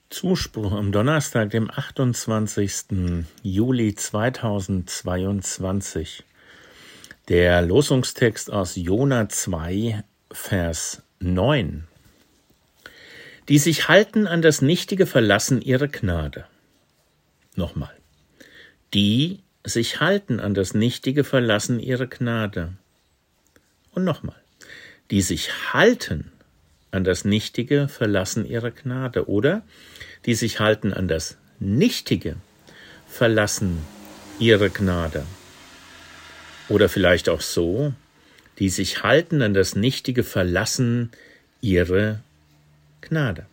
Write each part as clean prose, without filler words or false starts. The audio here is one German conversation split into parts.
Zuspruch am Donnerstag, dem 28. Juli 2022. Der Losungstext aus Jona 2, Vers 9. Die sich halten an das Nichtige, verlassen ihre Gnade. Nochmal. Die sich halten an das Nichtige, verlassen ihre Gnade. Und nochmal. Die sich halten an das Nichtige, verlassen ihre Gnade. Oder die sich halten an das Nichtige, verlassen ihre Gnade. Oder vielleicht auch so, die sich halten an das Nichtige, verlassen ihre Gnade.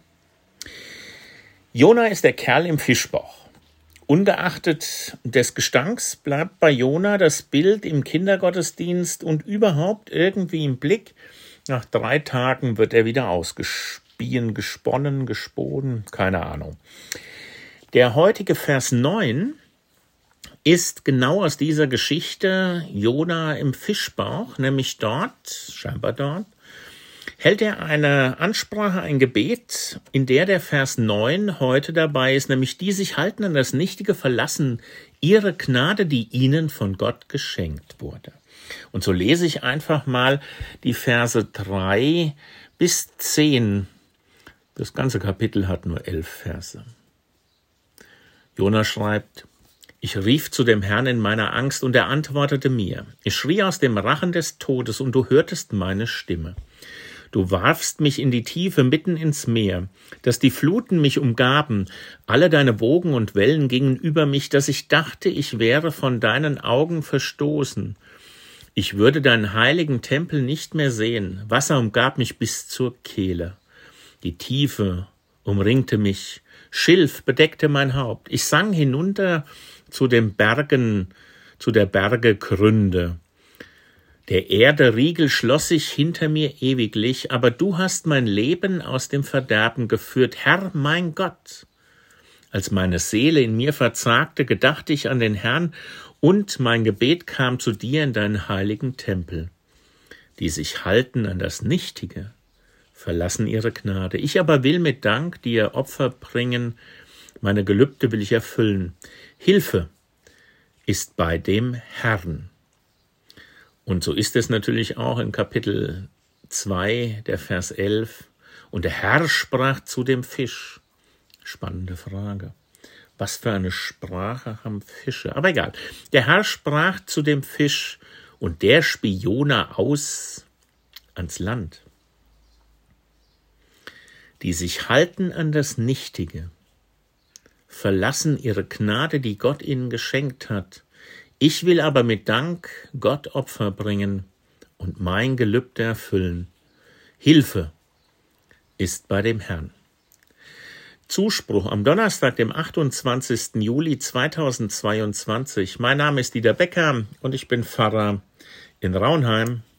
Jona ist der Kerl im Fischbauch. Ungeachtet des Gestanks bleibt bei Jona das Bild im Kindergottesdienst und überhaupt irgendwie im Blick. Nach 3 Tagen wird er wieder ausgespien, gesponnen, gestohlen, keine Ahnung. Der heutige Vers 9 ist genau aus dieser Geschichte Jona im Fischbauch, nämlich scheinbar dort, hält er eine Ansprache, ein Gebet, in der Vers 9 heute dabei ist, nämlich die sich halten an das Nichtige, verlassen ihre Gnade, die ihnen von Gott geschenkt wurde. Und so lese ich einfach mal die Verse 3 bis 10. Das ganze Kapitel hat nur 11 Verse. Jona schreibt: Ich rief zu dem Herrn in meiner Angst, und er antwortete mir. Ich schrie aus dem Rachen des Todes, und du hörtest meine Stimme. Du warfst mich in die Tiefe, mitten ins Meer, dass die Fluten mich umgaben. Alle deine Wogen und Wellen gingen über mich, dass ich dachte, ich wäre von deinen Augen verstoßen. Ich würde deinen heiligen Tempel nicht mehr sehen. Wasser umgab mich bis zur Kehle. Die Tiefe umringte mich. Schilf bedeckte mein Haupt. Ich sang hinunter zu den Bergen, zu der Berge Gründe. Der Erde Riegel schloss sich hinter mir ewiglich, aber du hast mein Leben aus dem Verderben geführt, Herr, mein Gott. Als meine Seele in mir verzagte, gedachte ich an den Herrn, und mein Gebet kam zu dir in deinen heiligen Tempel. Die sich halten an das Nichtige, verlassen ihre Gnade. Ich aber will mit Dank dir Opfer bringen, meine Gelübde will ich erfüllen. Hilfe ist bei dem Herrn. Und so ist es natürlich auch in Kapitel 2, der Vers 11. Und der Herr sprach zu dem Fisch. Spannende Frage. Was für eine Sprache haben Fische? Aber egal. Der Herr sprach zu dem Fisch, und der spie Jona aus ans Land. Die sich halten an das Nichtige, verlassen ihre Gnade, die Gott ihnen geschenkt hat. Ich will aber mit Dank Gott Opfer bringen und mein Gelübde erfüllen. Hilfe ist bei dem Herrn. Zuspruch am Donnerstag, dem 28. Juli 2022. Mein Name ist Dieter Becker und ich bin Pfarrer in Raunheim.